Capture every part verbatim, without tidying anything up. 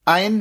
Ein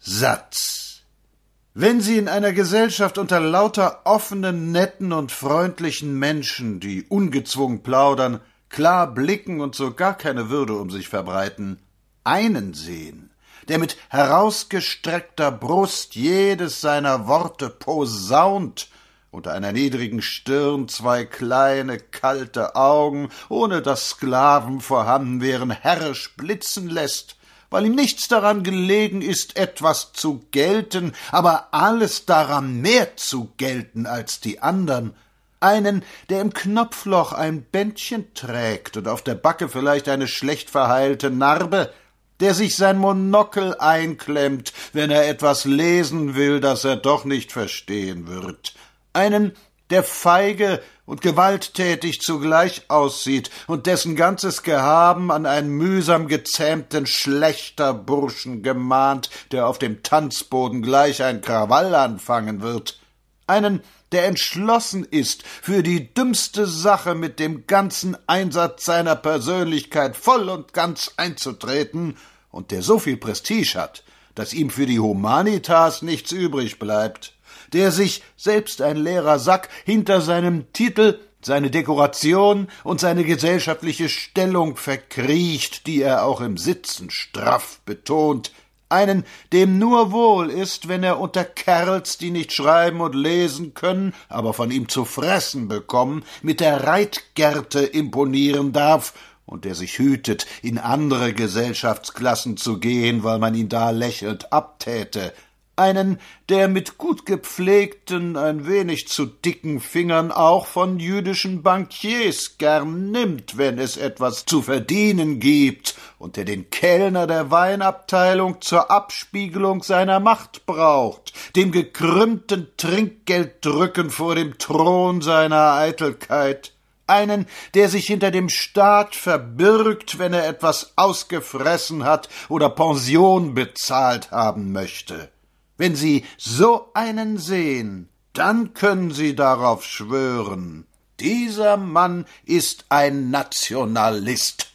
Satz. Wenn Sie in einer Gesellschaft unter lauter offenen, netten und freundlichen Menschen, die ungezwungen plaudern, klar blicken und so gar keine Würde um sich verbreiten, einen sehen, der mit herausgestreckter Brust jedes seiner Worte posaunt, unter einer niedrigen Stirn zwei kleine, kalte Augen, ohne dass Sklaven vorhanden wären, herrisch blitzen lässt, weil ihm nichts daran gelegen ist, etwas zu gelten, aber alles daran mehr zu gelten als die andern, einen, der im Knopfloch ein Bändchen trägt und auf der Backe vielleicht eine schlecht verheilte Narbe, der sich sein Monokel einklemmt, wenn er etwas lesen will, das er doch nicht verstehen wird, einen, der feige und gewalttätig zugleich aussieht und dessen ganzes Gehaben an einen mühsam gezähmten Schlächterburschen gemahnt, der auf dem Tanzboden gleich ein Krawall anfangen wird, einen, der entschlossen ist, für die dümmste Sache mit dem ganzen Einsatz seiner Persönlichkeit voll und ganz einzutreten und der so viel Prestige hat, dass ihm für die Humanitas nichts übrig bleibt, der sich, selbst ein leerer Sack, hinter seinem Titel, seine Dekoration und seine gesellschaftliche Stellung verkriecht, die er auch im Sitzen straff betont, einen, dem nur wohl ist, wenn er unter Kerls, die nicht schreiben und lesen können, aber von ihm zu fressen bekommen, mit der Reitgerte imponieren darf, und der sich hütet, in andere Gesellschaftsklassen zu gehen, weil man ihn da lächelnd abtäte, einen, der mit gut gepflegten, ein wenig zu dicken Fingern auch von jüdischen Bankiers gern nimmt, wenn es etwas zu verdienen gibt, und der den Kellner der Weinabteilung zur Abspiegelung seiner Macht braucht, dem gekrümmten Trinkgelddrücken vor dem Thron seiner Eitelkeit, einen, der sich hinter dem Staat verbirgt, wenn er etwas ausgefressen hat oder Pension bezahlt haben möchte. Wenn Sie so einen sehen, dann können Sie darauf schwören, dieser Mann ist ein Nationalist.